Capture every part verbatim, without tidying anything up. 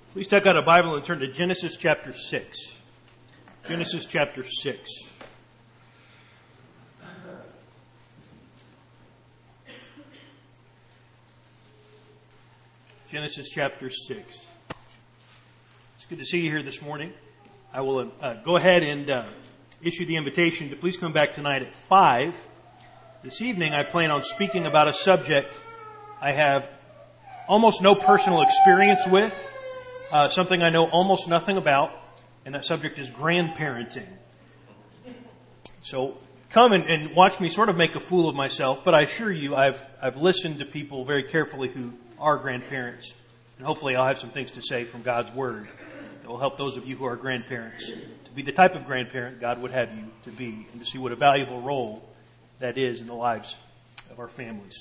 Please take out a Bible and turn to Genesis chapter six. Genesis chapter six. Genesis chapter six. It's good to see you here this morning. I will uh, go ahead and uh, issue the invitation to please come back tonight at five. This evening I plan on speaking about a subject I have almost no personal experience with, uh, something I know almost nothing about, and that subject is grandparenting. So come and, and watch me sort of make a fool of myself, but I assure you I've I've listened to people very carefully who are grandparents, and hopefully I'll have some things to say from God's Word that will help those of you who are grandparents to be the type of grandparent God would have you to be, and to see what a valuable role that is in the lives of our families.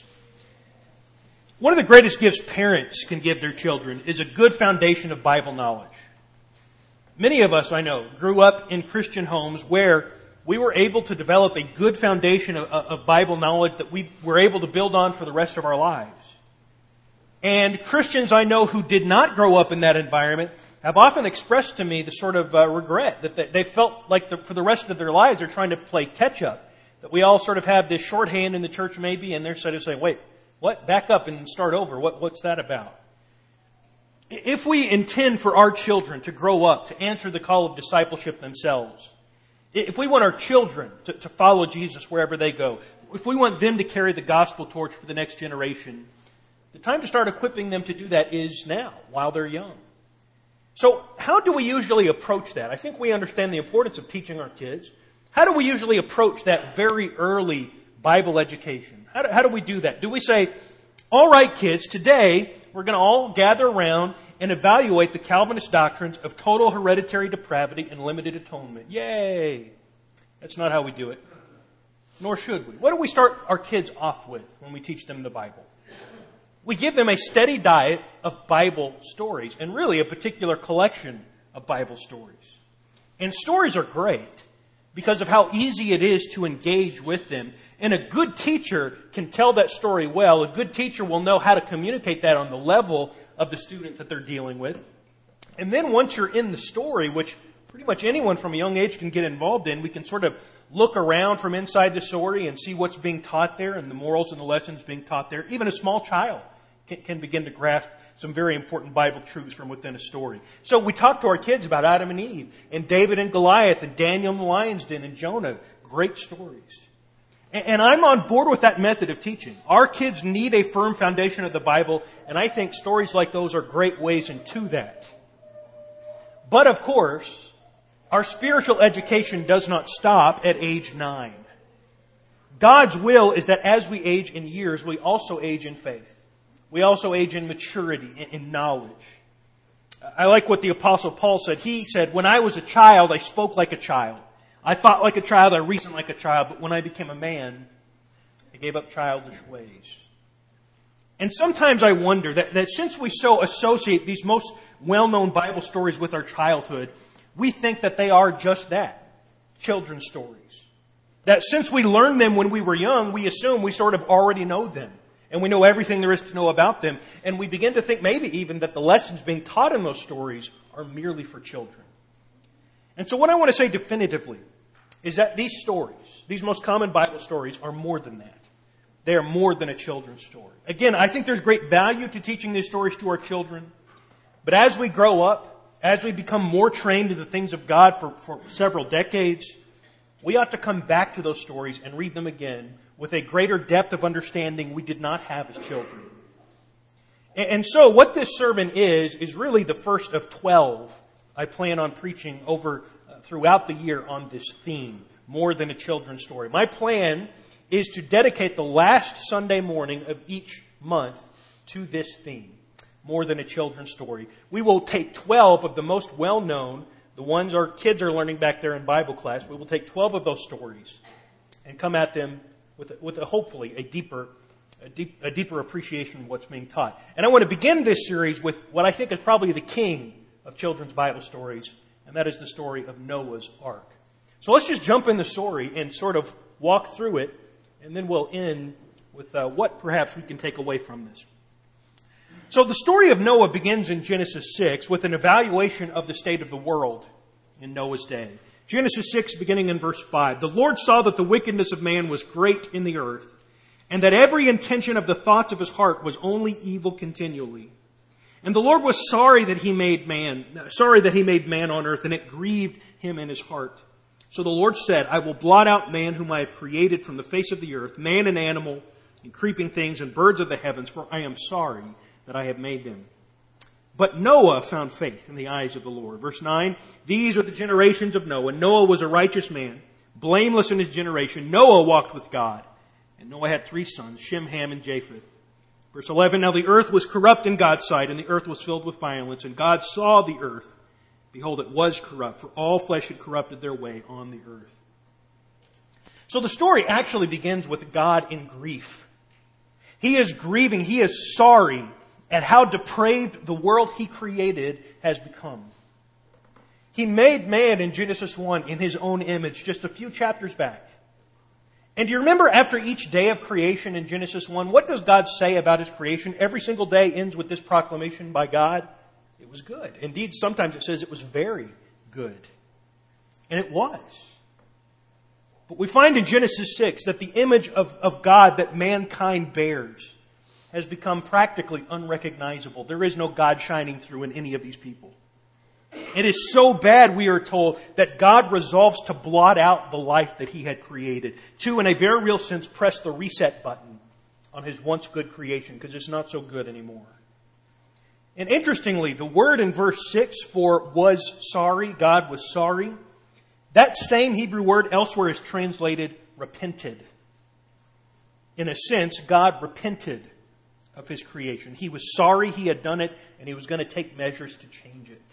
One of the greatest gifts parents can give their children is a good foundation of Bible knowledge. Many of us, I know, grew up in Christian homes where we were able to develop a good foundation of, of Bible knowledge that we were able to build on for the rest of our lives. And Christians I know who did not grow up in that environment have often expressed to me the sort of uh, regret that they, they felt like the, for the rest of their lives they're trying to play catch up. That we all sort of have this shorthand in the church maybe, and they're sort of saying, wait, what? Back up and start over. What, what's that about? If we intend for our children to grow up, to answer the call of discipleship themselves, if we want our children to, to follow Jesus wherever they go, if we want them to carry the gospel torch for the next generation, the time to start equipping them to do that is now, while they're young. So how do we usually approach that? I think we understand the importance of teaching our kids. How do we usually approach that very early Bible education? How do, how do we do that? Do we say, all right, kids, today we're going to all gather around and evaluate the Calvinist doctrines of total hereditary depravity and limited atonement? Yay! That's not how we do it. Nor should we. What do we start our kids off with when we teach them the Bible? We give them a steady diet of Bible stories, and really a particular collection of Bible stories. And stories are great because of how easy it is to engage with them. And a good teacher can tell that story well. A good teacher will know how to communicate that on the level of the student that they're dealing with. And then once you're in the story, which pretty much anyone from a young age can get involved in, we can sort of look around from inside the story and see what's being taught there and the morals and the lessons being taught there. Even a small child can, can begin to grasp some very important Bible truths from within a story. So we talk to our kids about Adam and Eve, and David and Goliath, and Daniel in the lion's den, and Jonah. Great stories. And, and I'm on board with that method of teaching. Our kids need a firm foundation of the Bible, and I think stories like those are great ways into that. But of course, our spiritual education does not stop at age nine. God's will is that as we age in years, we also age in faith. We also age in maturity, in knowledge. I like what the Apostle Paul said. He said, when I was a child, I spoke like a child. I thought like a child, I reasoned like a child. But when I became a man, I gave up childish ways. And sometimes I wonder that, that since we so associate these most well-known Bible stories with our childhood, we think that they are just that, children's stories. That since we learned them when we were young, we assume we sort of already know them. And we know everything there is to know about them. And we begin to think maybe even that the lessons being taught in those stories are merely for children. And so what I want to say definitively is that these stories, these most common Bible stories, are more than that. They are more than a children's story. Again, I think there's great value to teaching these stories to our children. But as we grow up, as we become more trained in the things of God for, for several decades, we ought to come back to those stories and read them again with a greater depth of understanding we did not have as children. And so what this sermon is, is really the first of twelve I plan on preaching over uh, throughout the year on this theme, more than a children's story. My plan is to dedicate the last Sunday morning of each month to this theme, more than a children's story. We will take twelve of the most well-known, the ones our kids are learning back there in Bible class. We will take twelve of those stories and come at them with, a, with a, hopefully a deeper, a, deep, a deeper appreciation of what's being taught. And I want to begin this series with what I think is probably the king of children's Bible stories, and that is the story of Noah's Ark. So let's just jump in the story and sort of walk through it, and then we'll end with uh, what perhaps we can take away from this. So the story of Noah begins in Genesis six with an evaluation of the state of the world in Noah's day. Genesis six, beginning in verse five. The Lord saw that the wickedness of man was great in the earth, and that every intention of the thoughts of his heart was only evil continually. And the Lord was sorry that he made man, sorry that he made man on earth, and it grieved him in his heart. So the Lord said, I will blot out man whom I have created from the face of the earth, man and animal, and creeping things, and birds of the heavens, for I am sorry that I have made them. But Noah found faith in the eyes of the Lord. Verse nine, these are the generations of Noah. Noah was a righteous man, blameless in his generation. Noah walked with God. And Noah had three sons, Shem, Ham, and Japheth. Verse eleven, now the earth was corrupt in God's sight, and the earth was filled with violence. And God saw the earth. Behold, it was corrupt, for all flesh had corrupted their way on the earth. So the story actually begins with God in grief. He is grieving. He is sorry at how depraved the world He created has become. He made man in Genesis one in His own image just a few chapters back. And do you remember after each day of creation in Genesis one, what does God say about His creation? Every single day ends with this proclamation by God. It was good. Indeed, sometimes it says it was very good. And it was. But we find in Genesis six that the image of, of God that mankind bears has become practically unrecognizable. There is no God shining through in any of these people. It is so bad, we are told, that God resolves to blot out the life that He had created. To, in a very real sense, press the reset button on His once good creation, because it's not so good anymore. And interestingly, the word in verse six for was sorry, God was sorry, that same Hebrew word elsewhere is translated repented. In a sense, God repented of His creation. He was sorry He had done it, and He was going to take measures to change it.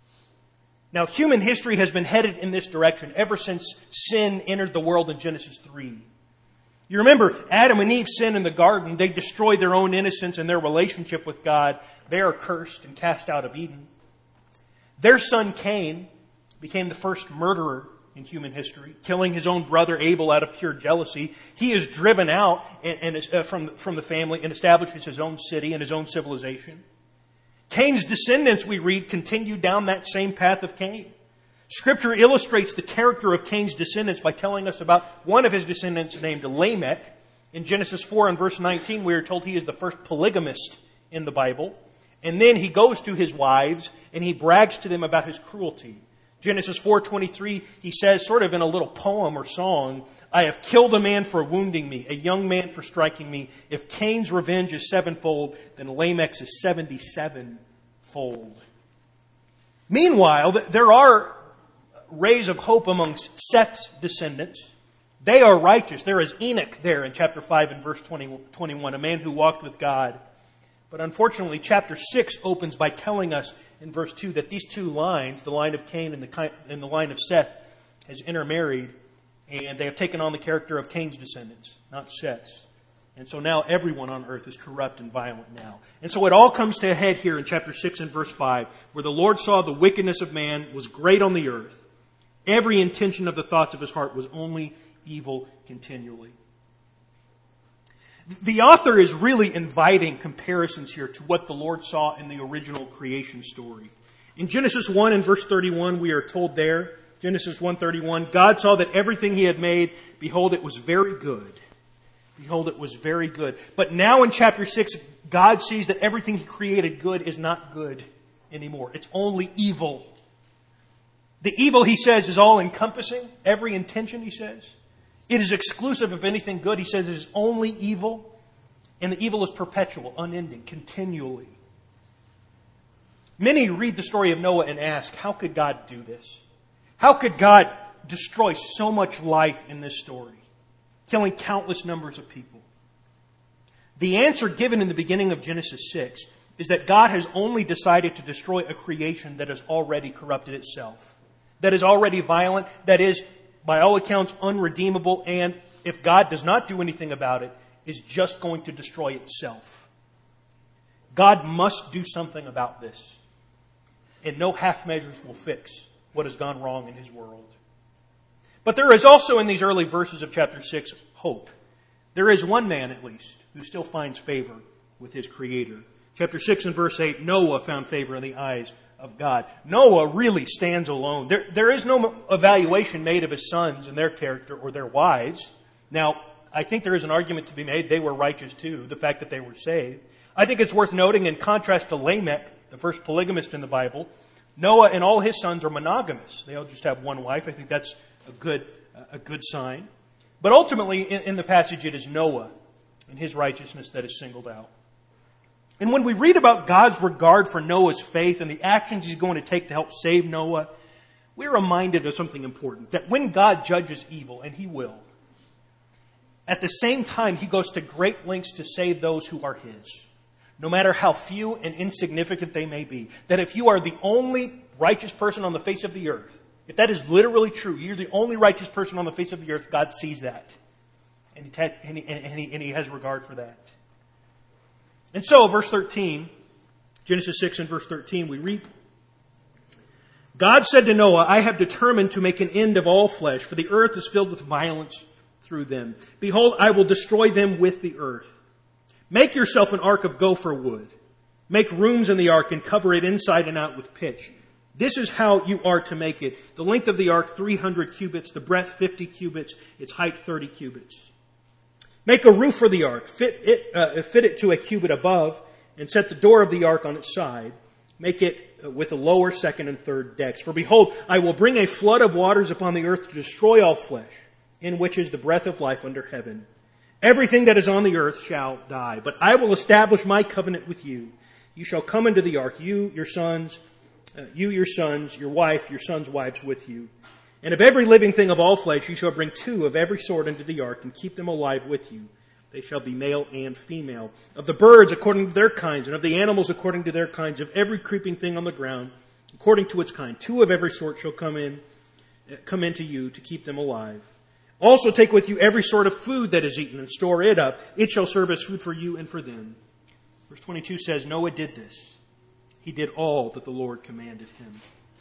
Now, human history has been headed in this direction ever since sin entered the world in Genesis three. You remember, Adam and Eve sin in the garden. They destroy their own innocence and their relationship with God. They are cursed and cast out of Eden. Their son Cain became the first murderer in human history, killing his own brother Abel out of pure jealousy. He is driven out and, and is, uh, from, from the family and establishes his own city and his own civilization. Cain's descendants, we read, continued down that same path of Cain. Scripture illustrates the character of Cain's descendants by telling us about one of his descendants named Lamech. In Genesis four and verse nineteen, we are told he is the first polygamist in the Bible. And then he goes to his wives and he brags to them about his cruelty. Genesis four twenty-three, he says, sort of in a little poem or song, I have killed a man for wounding me, a young man for striking me. If Cain's revenge is sevenfold, then Lamech's is seventy-sevenfold. Meanwhile, there are rays of hope amongst Seth's descendants. They are righteous. There is Enoch there in chapter five and verse twenty, twenty-one, a man who walked with God. But unfortunately, chapter six opens by telling us in verse two that these two lines, the line of Cain and the, and the line of Seth, has intermarried, and they have taken on the character of Cain's descendants, not Seth's. And so now everyone on earth is corrupt and violent now. And so it all comes to a head here in chapter six and verse five, where the Lord saw the wickedness of man was great on the earth. Every intention of the thoughts of his heart was only evil continually. The author is really inviting comparisons here to what the Lord saw in the original creation story. In Genesis one and verse thirty-one, we are told there, Genesis one thirty-one, God saw that everything He had made, behold, it was very good. Behold, it was very good. But now in chapter six, God sees that everything He created good is not good anymore. It's only evil. The evil, He says, is all-encompassing. Every intention, He says. It is exclusive of anything good. He says it is only evil. And the evil is perpetual, unending, continually. Many read the story of Noah and ask, how could God do this? How could God destroy so much life in this story, killing countless numbers of people? The answer given in the beginning of Genesis six is that God has only decided to destroy a creation that has already corrupted itself, that is already violent, that is, by all accounts, unredeemable, and if God does not do anything about it, is just going to destroy itself. God must do something about this. And no half measures will fix what has gone wrong in His world. But there is also in these early verses of chapter six hope. There is one man, at least, who still finds favor with his Creator. Chapter six and verse eight, Noah found favor in the eyes of God. Noah really stands alone. There, there is no evaluation made of his sons and their character or their wives. Now, I think there is an argument to be made. They were righteous too, the fact that they were saved. I think it's worth noting, in contrast to Lamech, the first polygamist in the Bible, Noah and all his sons are monogamous. They all just have one wife. I think that's a good, a good sign. But ultimately, in, in the passage, it is Noah and his righteousness that is singled out. And when we read about God's regard for Noah's faith and the actions he's going to take to help save Noah, we're reminded of something important. That when God judges evil, and he will, at the same time, he goes to great lengths to save those who are his, no matter how few and insignificant they may be. That if you are the only righteous person on the face of the earth, if that is literally true, you're the only righteous person on the face of the earth, God sees that. And he, and he, and he, and he has regard for that. And so, verse thirteen, Genesis six and verse thirteen, we read, God said to Noah, I have determined to make an end of all flesh, for the earth is filled with violence through them. Behold, I will destroy them with the earth. Make yourself an ark of gopher wood. Make rooms in the ark and cover it inside and out with pitch. This is how you are to make it. The length of the ark, three hundred cubits. The breadth, fifty cubits. Its height, thirty cubits. Make a roof for the ark. Fit it, uh, fit it to a cubit above, and set the door of the ark on its side. Make it with a lower, second, and third decks. For behold, I will bring a flood of waters upon the earth to destroy all flesh, in which is the breath of life under heaven. Everything that is on the earth shall die. But I will establish my covenant with you. You shall come into the ark, you, your sons, uh, you, your sons, your wife, your sons' wives with you. And of every living thing of all flesh you shall bring two of every sort into the ark and keep them alive with you. They shall be male and female. Of the birds according to their kinds, and of the animals according to their kinds, of every creeping thing on the ground according to its kind. Two of every sort shall come in, come into you to keep them alive. Also take with you every sort of food that is eaten and store it up. It shall serve as food for you and for them. Verse twenty-two says, Noah did this. He did all that the Lord commanded him.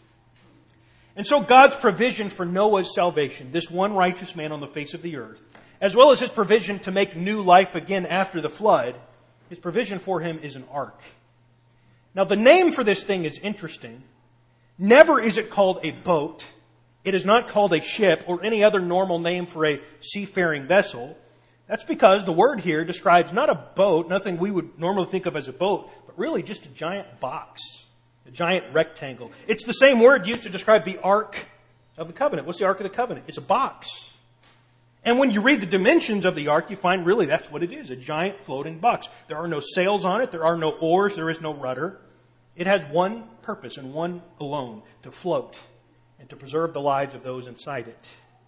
And so God's provision for Noah's salvation, this one righteous man on the face of the earth, as well as his provision to make new life again after the flood, his provision for him is an ark. Now the name for this thing is interesting. Never is it called a boat. It is not called a ship or any other normal name for a seafaring vessel. That's because the word here describes not a boat, nothing we would normally think of as a boat, but really just a giant box, a giant rectangle. It's the same word used to describe the Ark of the Covenant. What's the Ark of the Covenant? It's a box. And when you read the dimensions of the ark, you find really that's what it is, a giant floating box. There are no sails on it, there are no oars, there is no rudder. It has one purpose and one alone, to float and to preserve the lives of those inside it.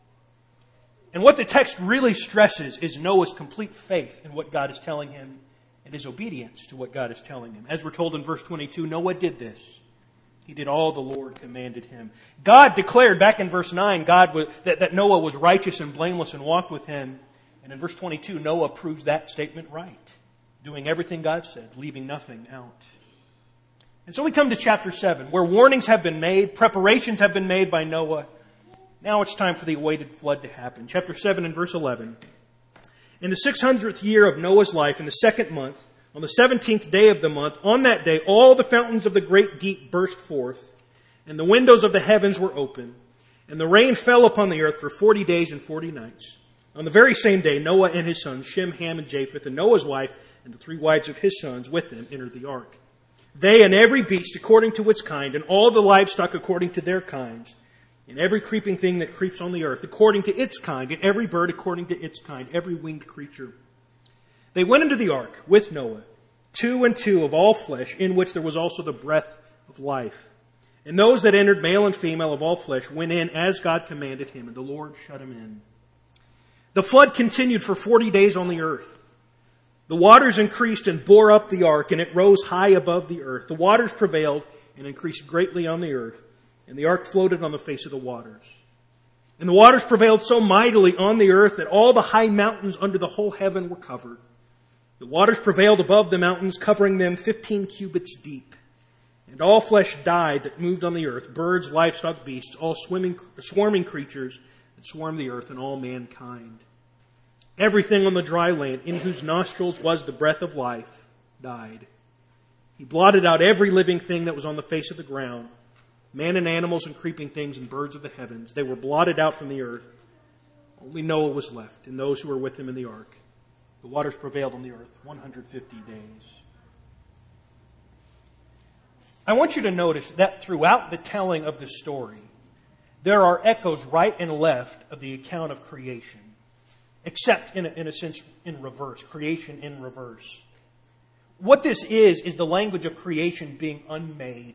And what the text really stresses is Noah's complete faith in what God is telling him and his obedience to what God is telling him. As we're told in verse twenty-two, Noah did this. He did all the Lord commanded him. God declared back in verse nine God was, that, that Noah was righteous and blameless and walked with him. And in verse twenty-two, Noah proves that statement right, doing everything God said, leaving nothing out. And so we come to chapter seven, where warnings have been made, preparations have been made by Noah. Now it's time for the awaited flood to happen. Chapter seven and verse eleven. In the six hundredth year of Noah's life, in the second month, on the seventeenth day of the month, on that day, all the fountains of the great deep burst forth, and the windows of the heavens were open, and the rain fell upon the earth for forty days and forty nights. On the very same day, Noah and his sons, Shem, Ham, and Japheth, and Noah's wife, and the three wives of his sons with them, entered the ark. They and every beast according to its kind, and all the livestock according to their kinds, and every creeping thing that creeps on the earth according to its kind, and every bird according to its kind, every winged creature. They went into the ark with Noah, two and two of all flesh, in which there was also the breath of life. And those that entered, male and female of all flesh, went in as God commanded him, and the Lord shut him in. The flood continued for forty days on the earth. The waters increased and bore up the ark, and it rose high above the earth. The waters prevailed and increased greatly on the earth, and the ark floated on the face of the waters. And the waters prevailed so mightily on the earth that all the high mountains under the whole heaven were covered. The waters prevailed above the mountains, covering them fifteen cubits deep. And all flesh died that moved on the earth, birds, livestock, beasts, all swimming, swarming creatures that swarm the earth, and all mankind. Everything on the dry land, in whose nostrils was the breath of life, died. He blotted out every living thing that was on the face of the ground, man and animals and creeping things and birds of the heavens. They were blotted out from the earth. Only Noah was left, and those who were with him in the ark. The waters prevailed on the earth one hundred fifty days. I want you to notice that throughout the telling of the story, there are echoes right and left of the account of creation, except in a, in a sense in reverse, creation in reverse. What this is, is the language of creation being unmade.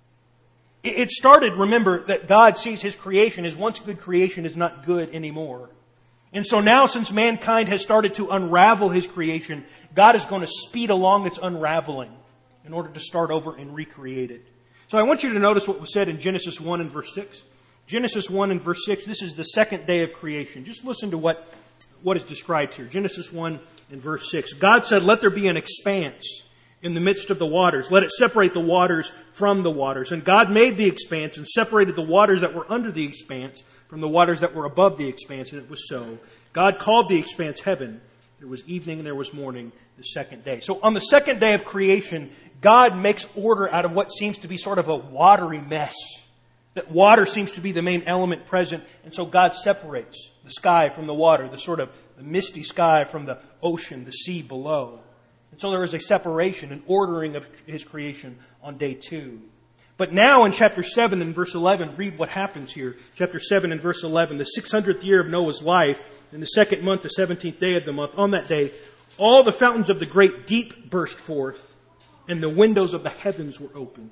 It started, remember, that God sees His creation as once good creation is not good anymore. And so now, since mankind has started to unravel His creation, God is going to speed along its unraveling in order to start over and recreate it. So I want you to notice what was said in Genesis one and verse six. Genesis one and verse six, this is the second day of creation. Just listen to what, what is described here. Genesis one and verse six. God said, "Let there be an expanse in the midst of the waters. Let it separate the waters from the waters." And God made the expanse and separated the waters that were under the expanse from the waters that were above the expanse. And it was so. God called the expanse heaven. There was evening and there was morning the second day. So on the second day of creation, God makes order out of what seems to be sort of a watery mess. That water seems to be the main element present. And so God separates the sky from the water, the sort of the misty sky from the ocean, the sea below. And so there is a separation, an ordering of His creation on day two. But now in chapter seven and verse eleven, read what happens here. Chapter seven and verse eleven, the six hundredth year of Noah's life, in the second month, the seventeenth day of the month, on that day, all the fountains of the great deep burst forth, and the windows of the heavens were opened.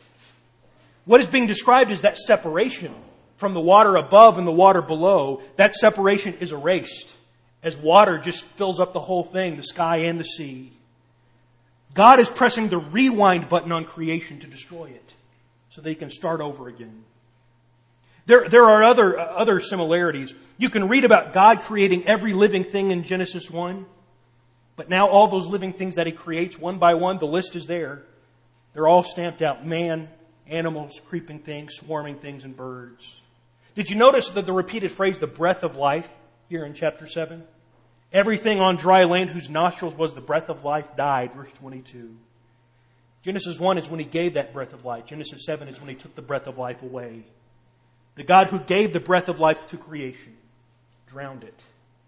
What is being described is that separation from the water above and the water below. That separation is erased as water just fills up the whole thing, the sky and the sea. God is pressing the rewind button on creation to destroy it so that He can start over again. There, there are other, uh, other similarities. You can read about God creating every living thing in Genesis one. But now all those living things that He creates one by one, the list is there. They're all stamped out. Man, animals, creeping things, swarming things, and birds. Did you notice that the repeated phrase, the breath of life, here in chapter seven? Everything on dry land whose nostrils was the breath of life died, verse twenty-two. Genesis one is when He gave that breath of life. Genesis seven is when He took the breath of life away. The God who gave the breath of life to creation drowned it.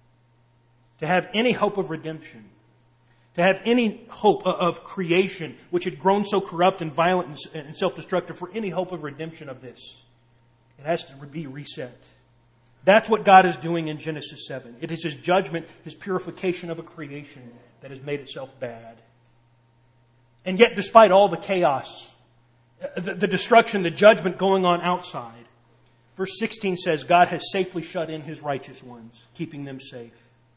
To have any hope of redemption, to have any hope of creation, which had grown so corrupt and violent and self-destructive, for any hope of redemption of this, it has to be reset. That's what God is doing in Genesis seven. It is His judgment, His purification of a creation that has made itself bad. And yet, despite all the chaos, the, the destruction, the judgment going on outside, verse sixteen says, God has safely shut in His righteous ones, keeping them safe.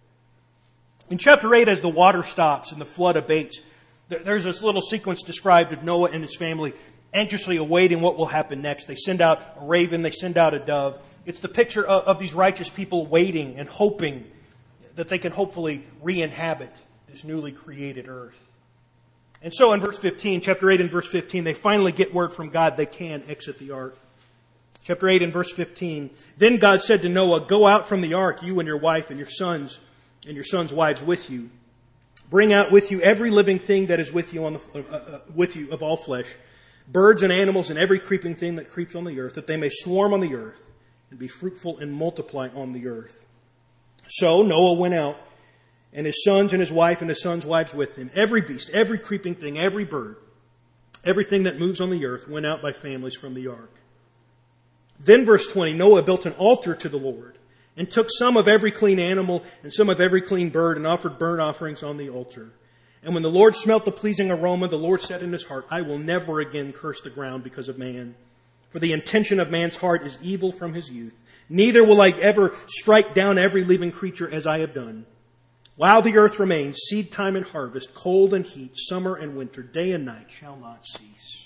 In chapter eight, as the water stops and the flood abates, there's this little sequence described of Noah and his family anxiously awaiting what will happen next. They send out a raven, they send out a dove. It's the picture of, of these righteous people waiting and hoping that they can hopefully re-inhabit this newly created earth. And so in verse fifteen, chapter eight and verse fifteen, they finally get word from God they can exit the ark. Chapter eight and verse fifteen, then God said to Noah, "Go out from the ark, you and your wife and your sons and your sons' wives with you. Bring out with you every living thing that is with you on the uh, uh, with you of all flesh, birds and animals and every creeping thing that creeps on the earth, that they may swarm on the earth and be fruitful and multiply on the earth." So Noah went out, and his sons and his wife and his sons' wives with him. Every beast, every creeping thing, every bird, everything that moves on the earth went out by families from the ark. Then verse twenty, Noah built an altar to the Lord and took some of every clean animal and some of every clean bird and offered burnt offerings on the altar. And when the Lord smelt the pleasing aroma, the Lord said in His heart, "I will never again curse the ground because of man. For the intention of man's heart is evil from his youth. Neither will I ever strike down every living creature as I have done. While the earth remains, seed time and harvest, cold and heat, summer and winter, day and night shall not cease."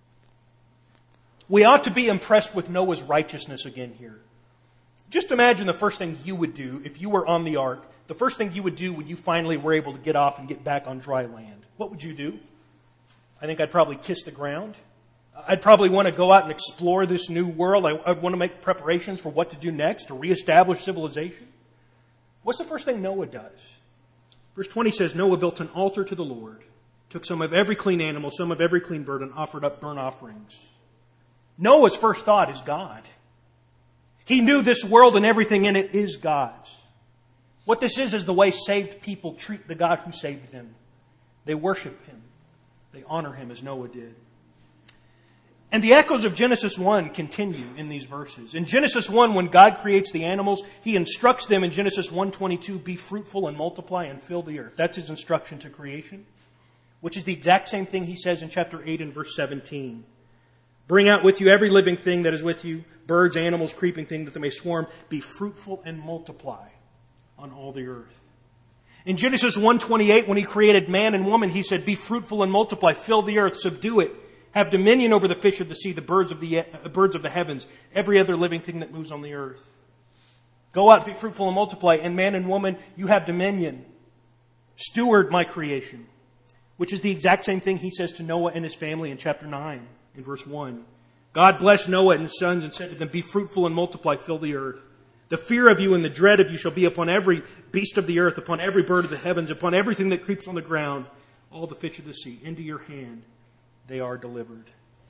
We ought to be impressed with Noah's righteousness again here. Just imagine the first thing you would do if you were on the ark. The first thing you would do when you finally were able to get off and get back on dry land. What would you do? I think I'd probably kiss the ground. I'd probably want to go out and explore this new world. I'd want to make preparations for what to do next, to reestablish civilization. What's the first thing Noah does? Verse twenty says, Noah built an altar to the Lord took some of every clean animal, some of every clean bird, and offered up burnt offerings. Noah's first thought is God. He knew this world and everything in it is God's. What this is is the way saved people treat the God who saved them. They worship Him. They honor Him as Noah did. And the echoes of Genesis one continue in these verses. In Genesis one, when God creates the animals, He instructs them in Genesis one twenty-two, be fruitful and multiply and fill the earth. That's His instruction to creation, which is the exact same thing He says in chapter eight and verse seventeen. Bring out with you every living thing that is with you, birds, animals, creeping things, that they may swarm. Be fruitful and multiply on all the earth. In Genesis one twenty-eight, when He created man and woman, He said, be fruitful and multiply, fill the earth, subdue it. Have dominion over the fish of the sea, the birds of the uh, birds of the heavens, every other living thing that moves on the earth. Go out, be fruitful and multiply, and man and woman, you have dominion. Steward my creation. Which is the exact same thing He says to Noah and his family in chapter nine, in verse one. God blessed Noah and his sons and said to them, be fruitful and multiply, fill the earth. The fear of you and the dread of you shall be upon every beast of the earth, upon every bird of the heavens, upon everything that creeps on the ground, all the fish of the sea. Into your hand they are delivered.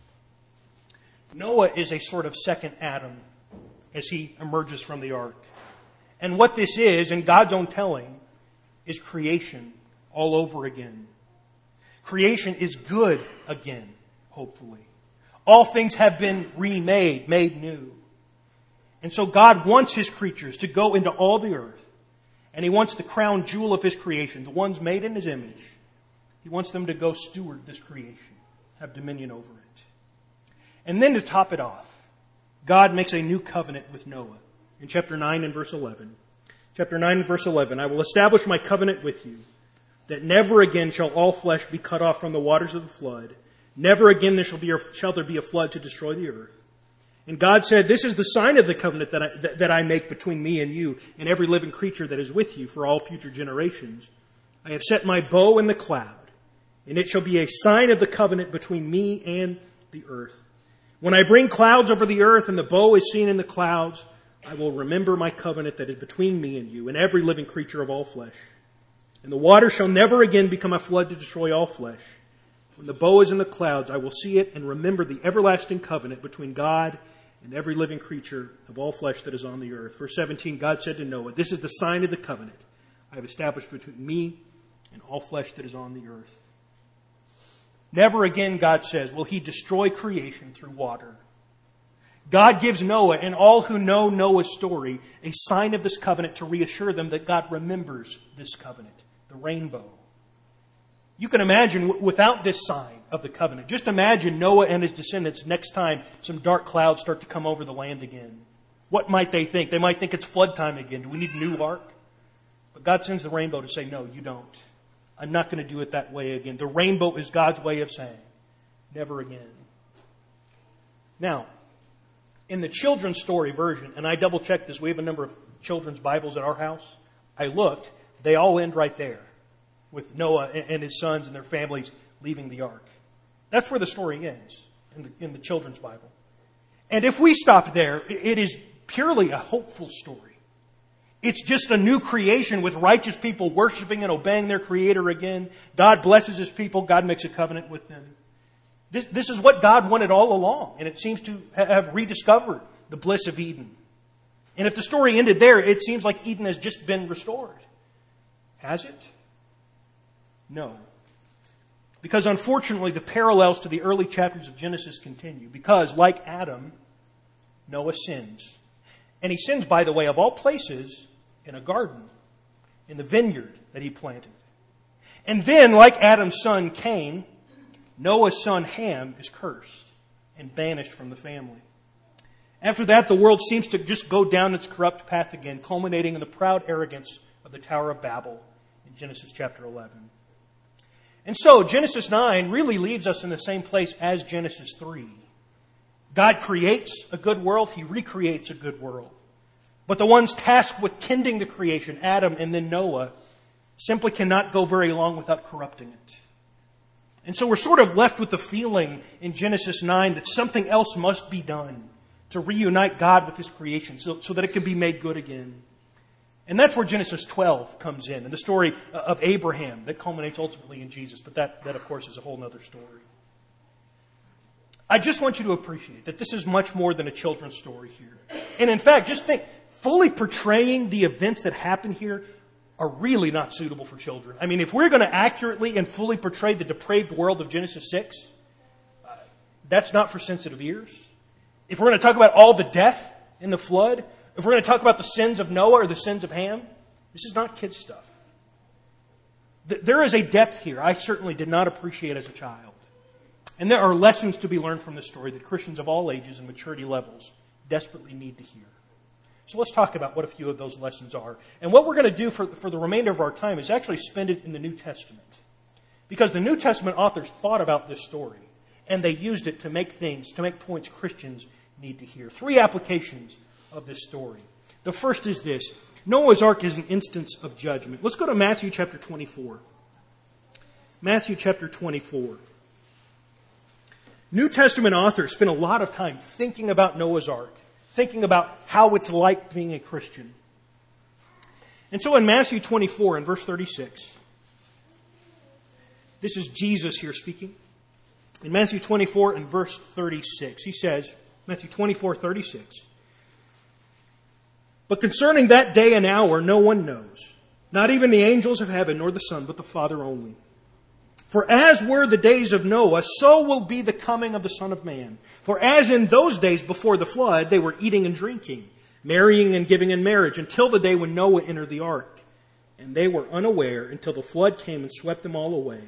Noah is a sort of second Adam as he emerges from the ark. And what this is, in God's own telling, is creation all over again. Creation is good again, hopefully. All things have been remade, made new. And so God wants His creatures to go into all the earth. And He wants the crown jewel of His creation, the ones made in His image. He wants them to go steward this creation, have dominion over it. And then to top it off, God makes a new covenant with Noah. In chapter nine and verse eleven. Chapter nine and verse eleven. I will establish my covenant with you, that never again shall all flesh be cut off from the waters of the flood. Never again there shall, be, shall there be a flood to destroy the earth. And God said, this is the sign of the covenant that I, that, that I make between me and you and every living creature that is with you for all future generations. I have set my bow in the cloud, and it shall be a sign of the covenant between me and the earth. When I bring clouds over the earth and the bow is seen in the clouds, I will remember my covenant that is between me and you and every living creature of all flesh. And the water shall never again become a flood to destroy all flesh. When the bow is in the clouds, I will see it and remember the everlasting covenant between God and every living creature of all flesh that is on the earth. Verse seventeen, God said to Noah, this is the sign of the covenant I have established between me and all flesh that is on the earth. Never again, God says, will He destroy creation through water. God gives Noah and all who know Noah's story a sign of this covenant to reassure them that God remembers this covenant, the rainbow. You can imagine without this sign of the covenant, just imagine Noah and his descendants next time some dark clouds start to come over the land again. What might they think? They might think it's flood time again. Do we need a new ark? But God sends the rainbow to say, no, you don't. I'm not going to do it that way again. The rainbow is God's way of saying, never again. Now, in the children's story version, and I double checked this, we have a number of children's Bibles at our house. I looked, they all end right there with Noah and his sons and their families leaving the ark. That's where the story ends in the, in the children's Bible. And if we stopped there, it is purely a hopeful story. It's just a new creation with righteous people worshiping and obeying their Creator again. God blesses His people. God makes a covenant with them. This, this is what God wanted all along. And it seems to have rediscovered the bliss of Eden. And if the story ended there, it seems like Eden has just been restored. Has it? No. Because unfortunately, the parallels to the early chapters of Genesis continue. Because, like Adam, Noah sins. And he sins, by the way, of all places, in a garden, in the vineyard that he planted. And then, like Adam's son Cain, Noah's son Ham is cursed and banished from the family. After that, the world seems to just go down its corrupt path again, culminating in the proud arrogance of the Tower of Babel in Genesis chapter eleven. And so, Genesis nine really leaves us in the same place as Genesis three. God creates a good world. He recreates a good world. But the ones tasked with tending the creation, Adam and then Noah, simply cannot go very long without corrupting it. And so we're sort of left with the feeling in Genesis nine that something else must be done to reunite God with His creation so, so that it can be made good again. And that's where Genesis twelve comes in, and the story of Abraham that culminates ultimately in Jesus. But that, that of course, is a whole other story. I just want you to appreciate that this is much more than a children's story here. And in fact, just think, fully portraying the events that happen here are really not suitable for children. I mean, if we're going to accurately and fully portray the depraved world of Genesis six, uh, that's not for sensitive ears. If we're going to talk about all the death in the flood, if we're going to talk about the sins of Noah or the sins of Ham, this is not kids' stuff. There is a depth here I certainly did not appreciate as a child. And there are lessons to be learned from this story that Christians of all ages and maturity levels desperately need to hear. So let's talk about what a few of those lessons are. And what we're going to do for, for the remainder of our time is actually spend it in the New Testament. Because the New Testament authors thought about this story, and they used it to make things, to make points Christians need to hear. Three applications of this story. The first is this. Noah's Ark is an instance of judgment. Let's go to Matthew chapter twenty-four. Matthew chapter twenty-four. New Testament authors spent a lot of time thinking about Noah's Ark, thinking about how it's like being a Christian. And so in Matthew twenty-four and verse thirty-six, this is Jesus here speaking. In Matthew twenty-four and verse thirty-six, he says, Matthew twenty-four, thirty-six, "But concerning that day and hour no one knows, not even the angels of heaven nor the Son, but the Father only. For as were the days of Noah, so will be the coming of the Son of Man. For as in those days before the flood, they were eating and drinking, marrying and giving in marriage, until the day when Noah entered the ark. And they were unaware until the flood came and swept them all away.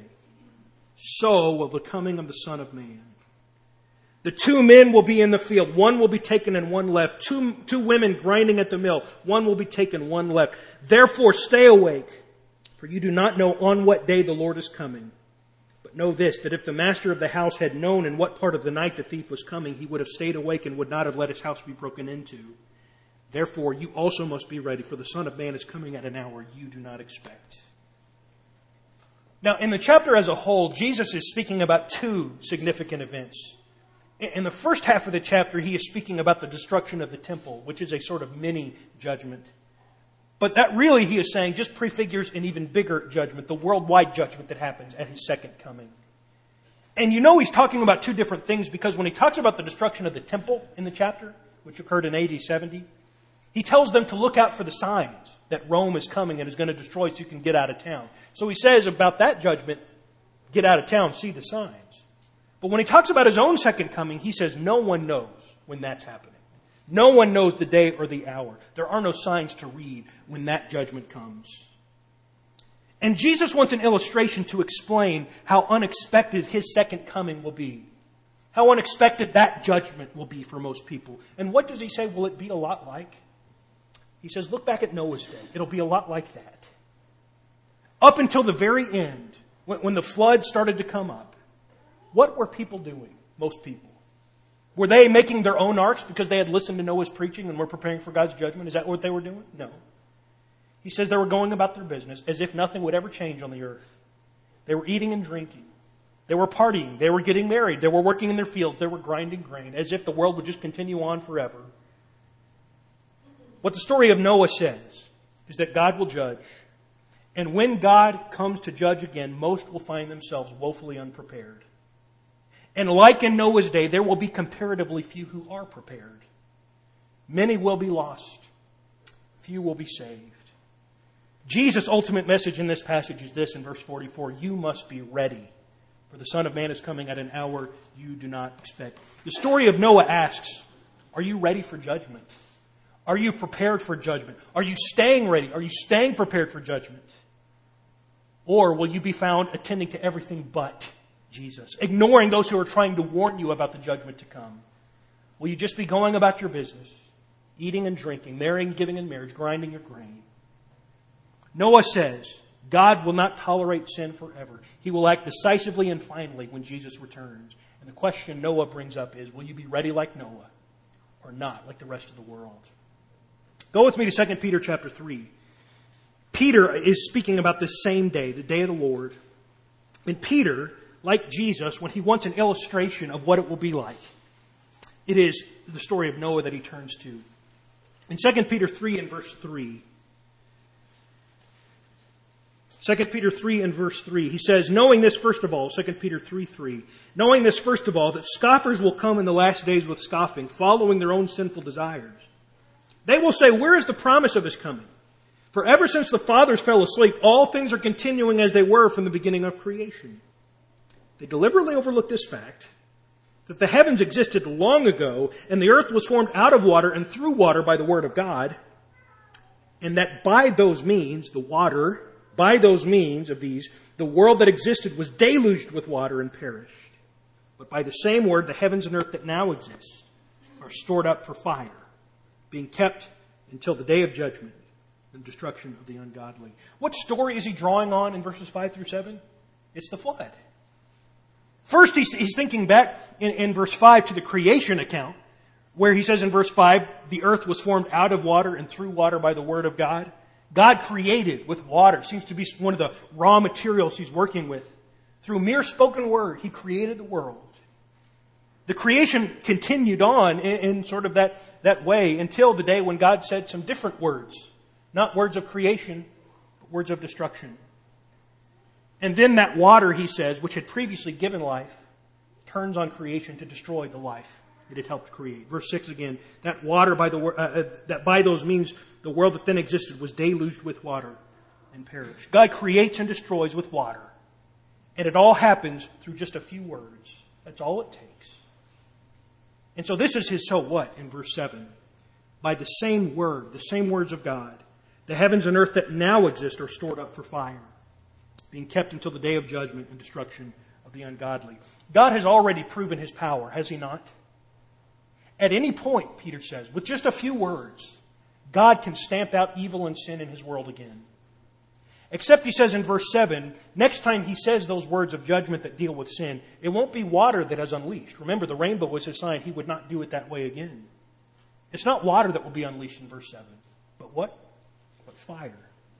So will the coming of the Son of Man. The two men will be in the field. One will be taken and one left. Two, two women grinding at the mill. One will be taken, one left. Therefore stay awake, for you do not know on what day the Lord is coming. But know this, that if the master of the house had known in what part of the night the thief was coming, he would have stayed awake and would not have let his house be broken into. Therefore you also must be ready, for the Son of Man is coming at an hour you do not expect." Now, in the chapter as a whole, Jesus is speaking about two significant events. In the first half of the chapter, he is speaking about the destruction of the temple, which is a sort of mini judgment. But that really, he is saying, just prefigures an even bigger judgment, the worldwide judgment that happens at his second coming. And you know he's talking about two different things, because when he talks about the destruction of the temple in the chapter, which occurred in A D seventy, he tells them to look out for the signs that Rome is coming and is going to destroy so you can get out of town. So he says about that judgment, get out of town, see the signs. But when he talks about his own second coming, he says no one knows when that's happening. No one knows the day or the hour. There are no signs to read when that judgment comes. And Jesus wants an illustration to explain how unexpected his second coming will be. How unexpected that judgment will be for most people. And what does he say will it be a lot like? He says, look back at Noah's day. It'll be a lot like that. Up until the very end, when, when the flood started to come up, what were people doing? Most people. Were they making their own arks because they had listened to Noah's preaching and were preparing for God's judgment? Is that what they were doing? No. He says they were going about their business as if nothing would ever change on the earth. They were eating and drinking. They were partying. They were getting married. They were working in their fields. They were grinding grain as if the world would just continue on forever. What the story of Noah says is that God will judge. And when God comes to judge again, most will find themselves woefully unprepared. And like in Noah's day, there will be comparatively few who are prepared. Many will be lost. Few will be saved. Jesus' ultimate message in this passage is this in verse forty-four. You must be ready, for the Son of Man is coming at an hour you do not expect. The story of Noah asks, are you ready for judgment? Are you prepared for judgment? Are you staying ready? Are you staying prepared for judgment? Or will you be found attending to everything but Jesus, ignoring those who are trying to warn you about the judgment to come? Will you just be going about your business, eating and drinking, marrying, giving in marriage, grinding your grain? Noah says God will not tolerate sin forever. He will act decisively and finally when Jesus returns. And the question Noah brings up is, will you be ready like Noah or not like the rest of the world? Go with me to Second Peter chapter three. Peter is speaking about this same day, the day of the Lord. And Peter, like Jesus, when he wants an illustration of what it will be like, it is the story of Noah that he turns to. In Second Peter three and verse three, Second Peter three and verse three, he says, knowing this first of all, Second Peter three three, knowing this first of all, that scoffers will come in the last days with scoffing, following their own sinful desires. They will say, where is the promise of his coming? For ever since the fathers fell asleep, all things are continuing as they were from the beginning of creation. They deliberately overlook this fact, that the heavens existed long ago, and the earth was formed out of water and through water by the word of God, and that by those means, the water, by those means of these, the world that existed was deluged with water and perished. But by the same word, the heavens and earth that now exist are stored up for fire, being kept until the day of judgment and destruction of the ungodly. What story is he drawing on in verses five through seven? It's the flood. First, he's, he's thinking back in, in verse five to the creation account, where he says in verse five, the earth was formed out of water and through water by the word of God. God created with water. Seems to be one of the raw materials he's working with. Through mere spoken word, he created the world. The creation continued on in, in sort of that, that way until the day when God said some different words. Not words of creation, but words of destruction. And then that water, he says, which had previously given life, turns on creation to destroy the life it had helped create. Verse six again, that water by the uh, uh, that by those means the world that then existed was deluged with water and perished. God creates and destroys with water. And it all happens through just a few words. That's all it takes. And so this is his so what in verse seven. By the same word, the same words of God, the heavens and earth that now exist are stored up for fire, being kept until the day of judgment and destruction of the ungodly. God has already proven his power, has he not? At any point, Peter says, with just a few words, God can stamp out evil and sin in his world again. Except, he says in verse seven, next time he says those words of judgment that deal with sin, it won't be water that is unleashed. Remember, the rainbow was his sign. He would not do it that way again. It's not water that will be unleashed in verse seven. But what? But fire.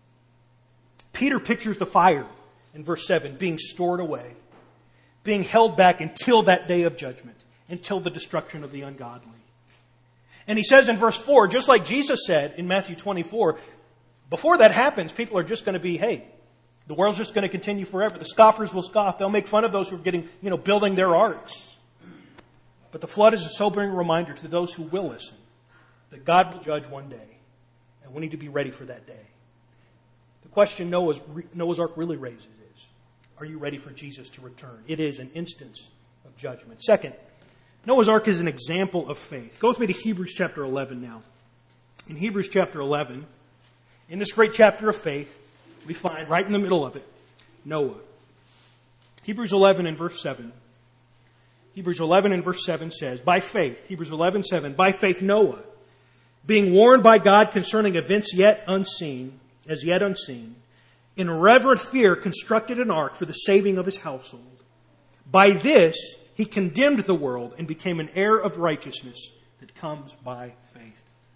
Peter pictures the fire in verse seven being stored away, being held back until that day of judgment, until the destruction of the ungodly. And he says in verse four, just like Jesus said in Matthew twenty-four, before that happens, people are just going to be, hey, the world's just going to continue forever. The scoffers will scoff. They'll make fun of those who are getting, you know, building their arks. But the flood is a sobering reminder to those who will listen that God will judge one day. And we need to be ready for that day. The question Noah's, Noah's Ark really raises is, are you ready for Jesus to return? It is an instance of judgment. Second, Noah's Ark is an example of faith. Go with me to Hebrews chapter eleven now. In Hebrews chapter eleven, in this great chapter of faith, we find right in the middle of it, Noah. Hebrews eleven and verse seven. Hebrews eleven and verse seven says, by faith, Hebrews eleven seven, by faith Noah, being warned by God concerning events yet unseen, as yet unseen, in reverent fear constructed an ark for the saving of his household. By this he condemned the world and became an heir of righteousness that comes by faith.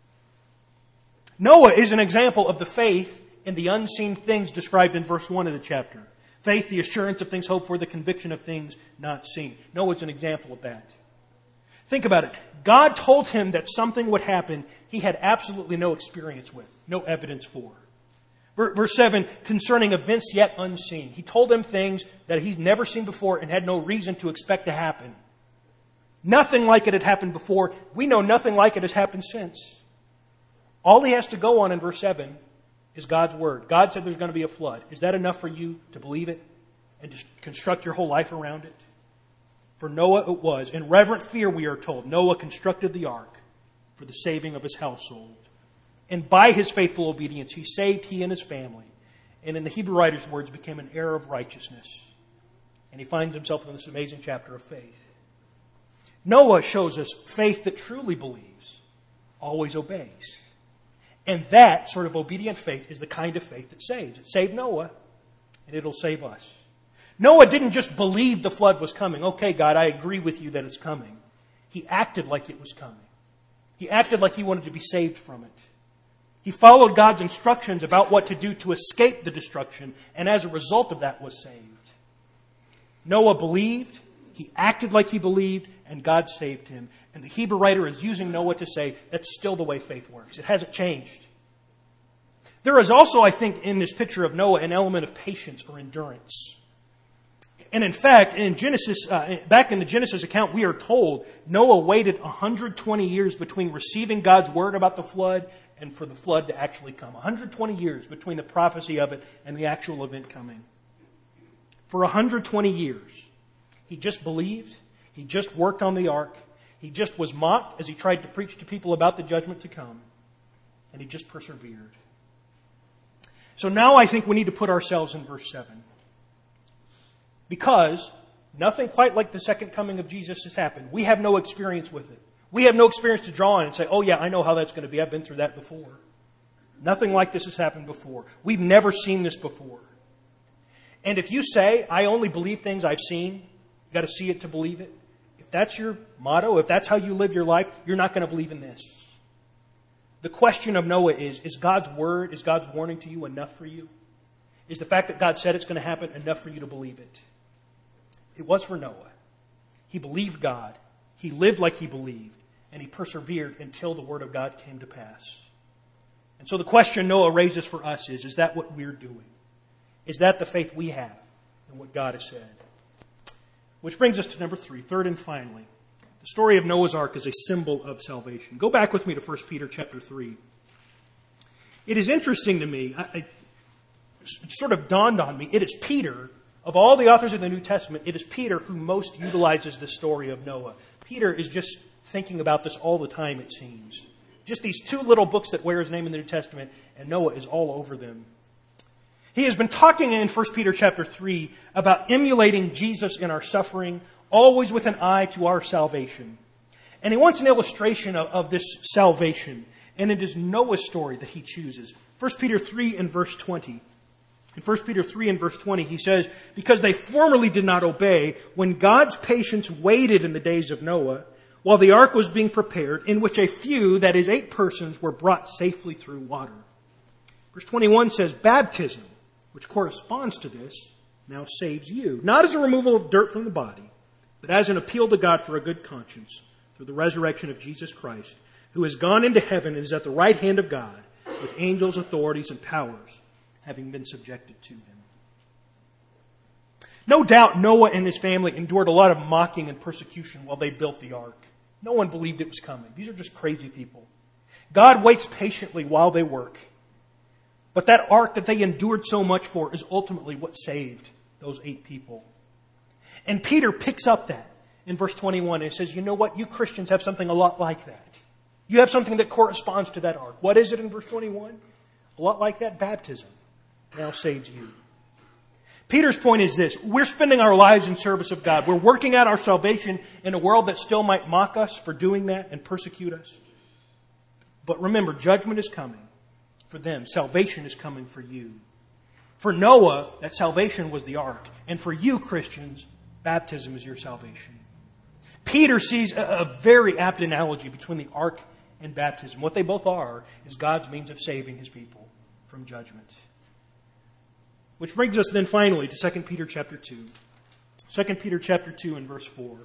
Noah is an example of the faith in the unseen things described in verse one of the chapter. Faith, the assurance of things hoped for, the conviction of things not seen. Noah's an example of that. Think about it. God told him that something would happen he had absolutely no experience with, no evidence for. Verse seven, concerning events yet unseen. He told him things that he's never seen before and had no reason to expect to happen. Nothing like it had happened before. We know nothing like it has happened since. All he has to go on in verse seven is God's word. God said there's going to be a flood. Is that enough for you to believe it and to construct your whole life around it? For Noah it was. In reverent fear, we are told, Noah constructed the ark for the saving of his household. And by his faithful obedience, he saved he and his family. And in the Hebrew writer's words, became an heir of righteousness. And he finds himself in this amazing chapter of faith. Noah shows us faith that truly believes, always obeys. And that sort of obedient faith is the kind of faith that saves. It saved Noah, and it'll save us. Noah didn't just believe the flood was coming. Okay, God, I agree with you that it's coming. He acted like it was coming. He acted like he wanted to be saved from it. He followed God's instructions about what to do to escape the destruction, and as a result of that was saved. Noah believed, he acted like he believed, and God saved him. And the Hebrew writer is using Noah to say that's still the way faith works. It hasn't changed. There is also, I think, in this picture of Noah, an element of patience or endurance. And in fact, in Genesis, uh, back in the Genesis account, we are told Noah waited one hundred twenty years between receiving God's word about the flood and for the flood to actually come. one hundred twenty years between the prophecy of it and the actual event coming. For one hundred twenty years, he just believed. He just worked on the ark. He just was mocked as he tried to preach to people about the judgment to come. And he just persevered. So now I think we need to put ourselves in verse seven. Because nothing quite like the second coming of Jesus has happened. We have no experience with it. We have no experience to draw on and say, oh yeah, I know how that's going to be. I've been through that before. Nothing like this has happened before. We've never seen this before. And if you say, I only believe things I've seen, you've got to see it to believe it. If that's your motto, if that's how you live your life, you're not going to believe in this. The question of Noah is, is God's word, is God's warning to you enough for you? Is the fact that God said it's going to happen enough for you to believe it? It was for Noah. He believed God. He lived like he believed. And he persevered until the word of God came to pass. And so the question Noah raises for us is, is that what we're doing? Is that the faith we have in what God has said? Which brings us to number three, third and finally. The story of Noah's Ark is a symbol of salvation. Go back with me to First Peter chapter three. It is interesting to me, I, I, it sort of dawned on me, it is Peter, of all the authors of the New Testament, it is Peter who most utilizes the story of Noah. Peter is just thinking about this all the time, it seems. Just these two little books that wear his name in the New Testament, and Noah is all over them. He has been talking in First Peter chapter three about emulating Jesus in our suffering, always with an eye to our salvation. And he wants an illustration of, of this salvation. And it is Noah's story that he chooses. First Peter three and verse twenty. In First Peter three and verse twenty, he says, because they formerly did not obey, when God's patience waited in the days of Noah, while the ark was being prepared, in which a few, that is eight persons, were brought safely through water. Verse twenty-one says, baptism, which corresponds to this, now saves you. Not as a removal of dirt from the body, but as an appeal to God for a good conscience, through the resurrection of Jesus Christ, who has gone into heaven and is at the right hand of God, with angels, authorities, and powers, having been subjected to him. No doubt Noah and his family endured a lot of mocking and persecution while they built the ark. No one believed it was coming. These are just crazy people. God waits patiently while they work. But that ark that they endured so much for is ultimately what saved those eight people. And Peter picks up that in verse twenty-one and says, you know what? You Christians have something a lot like that. You have something that corresponds to that ark. What is it in verse twenty-one? A lot like that, baptism now saves you. Peter's point is this. We're spending our lives in service of God. We're working out our salvation in a world that still might mock us for doing that and persecute us. But remember, judgment is coming for them. Salvation is coming for you. For Noah, that salvation was the ark. And for you, Christians, baptism is your salvation. Peter sees a, a very apt analogy between the ark and baptism. What they both are is God's means of saving his people from judgment. Which brings us then finally to Second Peter chapter two. Second Peter chapter two and verse four.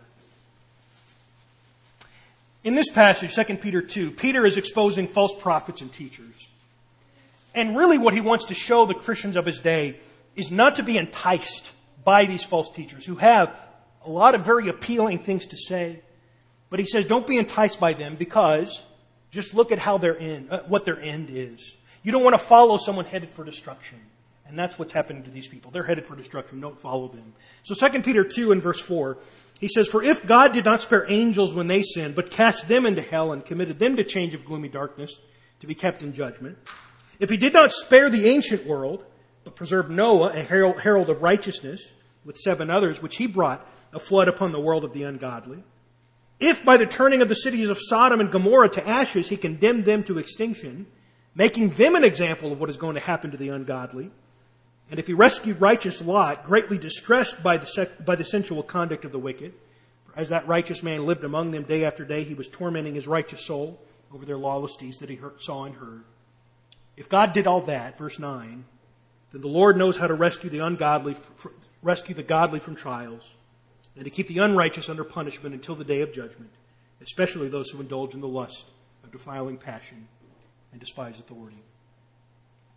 In this passage, Second Peter two, Peter is exposing false prophets and teachers. And really what he wants to show the Christians of his day is not to be enticed by these false teachers who have a lot of very appealing things to say. But he says, don't be enticed by them because just look at how their end, uh, what their end is. You don't want to follow someone headed for destruction. And that's what's happening to these people. They're headed for destruction. Don't follow them. So Second Peter two and verse four, he says, for if God did not spare angels when they sinned, but cast them into hell and committed them to change of gloomy darkness to be kept in judgment, if he did not spare the ancient world, but preserved Noah, a herald of righteousness, with seven others, which he brought a flood upon the world of the ungodly, if by the turning of the cities of Sodom and Gomorrah to ashes he condemned them to extinction, making them an example of what is going to happen to the ungodly, and if he rescued righteous Lot, greatly distressed by the, sec- by the sensual conduct of the wicked, for as that righteous man lived among them day after day, he was tormenting his righteous soul over their lawless deeds that he heard, saw and heard. If God did all that, verse nine, then the Lord knows how to rescue the ungodly, rescue the godly from trials, and to keep the unrighteous under punishment until the day of judgment, especially those who indulge in the lust of defiling passion and despise authority.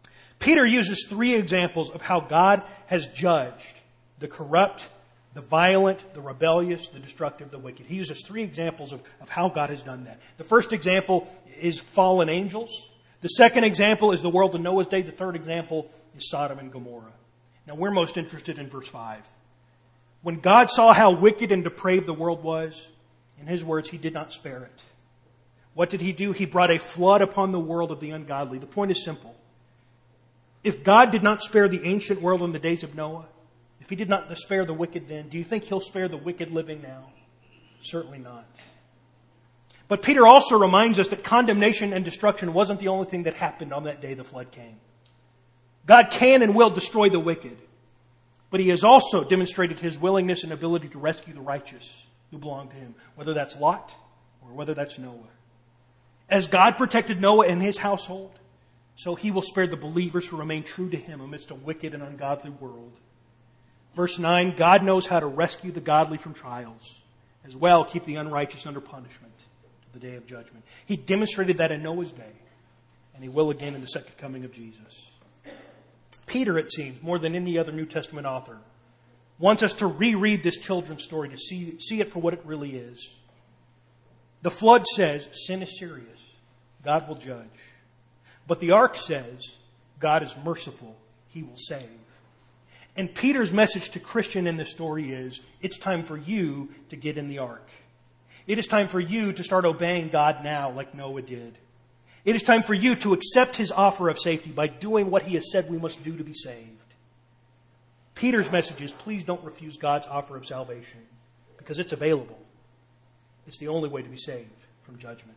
Peter uses three examples of how God has judged the corrupt, the violent, the rebellious, the destructive, the wicked. He uses three examples of, of how God has done that. The first example is fallen angels. The second example is the world in Noah's day. The third example is Sodom and Gomorrah. Now we're most interested in verse five. When God saw how wicked and depraved the world was, in His words, He did not spare it. What did He do? He brought a flood upon the world of the ungodly. The point is simple. If God did not spare the ancient world in the days of Noah, if He did not spare the wicked then, do you think He'll spare the wicked living now? Certainly not. But Peter also reminds us that condemnation and destruction wasn't the only thing that happened on that day the flood came. God can and will destroy the wicked, but He has also demonstrated His willingness and ability to rescue the righteous who belong to Him, whether that's Lot or whether that's Noah. As God protected Noah and his household, so He will spare the believers who remain true to Him amidst a wicked and ungodly world. Verse nine, God knows how to rescue the godly from trials, as well keep the unrighteous under punishment to the day of judgment. He demonstrated that in Noah's day, and He will again in the second coming of Jesus. Peter, it seems, more than any other New Testament author, wants us to reread this children's story to see, see it for what it really is. The flood says sin is serious. God will judge. But the ark says God is merciful. He will save. And Peter's message to Christian in this story is, it's time for you to get in the ark. It is time for you to start obeying God now like Noah did. It is time for you to accept His offer of safety by doing what He has said we must do to be saved. Peter's message is, please don't refuse God's offer of salvation, because it's available. It's the only way to be saved from judgment.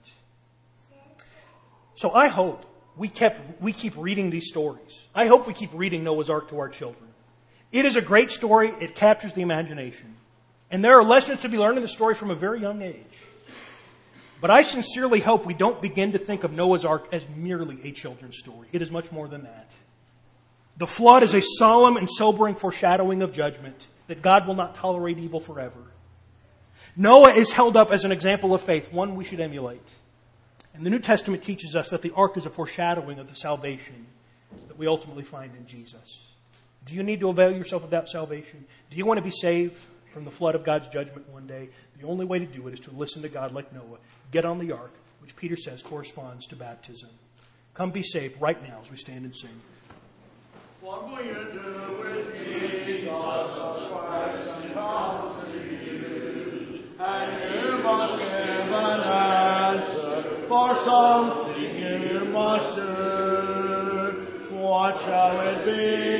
So I hope we kept we keep reading these stories. I hope we keep reading Noah's Ark to our children. It is a great story. It captures the imagination. And there are lessons to be learned in the story from a very young age. But I sincerely hope we don't begin to think of Noah's Ark as merely a children's story. It is much more than that. The flood is a solemn and sobering foreshadowing of judgment, that God will not tolerate evil forever. Noah is held up as an example of faith, one we should emulate. And the New Testament teaches us that the ark is a foreshadowing of the salvation that we ultimately find in Jesus. Do you need to avail yourself of that salvation? Do you want to be saved from the flood of God's judgment one day? The only way to do it is to listen to God like Noah. Get on the ark, which Peter says corresponds to baptism. Come be saved right now as we stand and sing. What will you do with Jesus Christ and come to you? And you must give an answer for something you must do. What shall it be?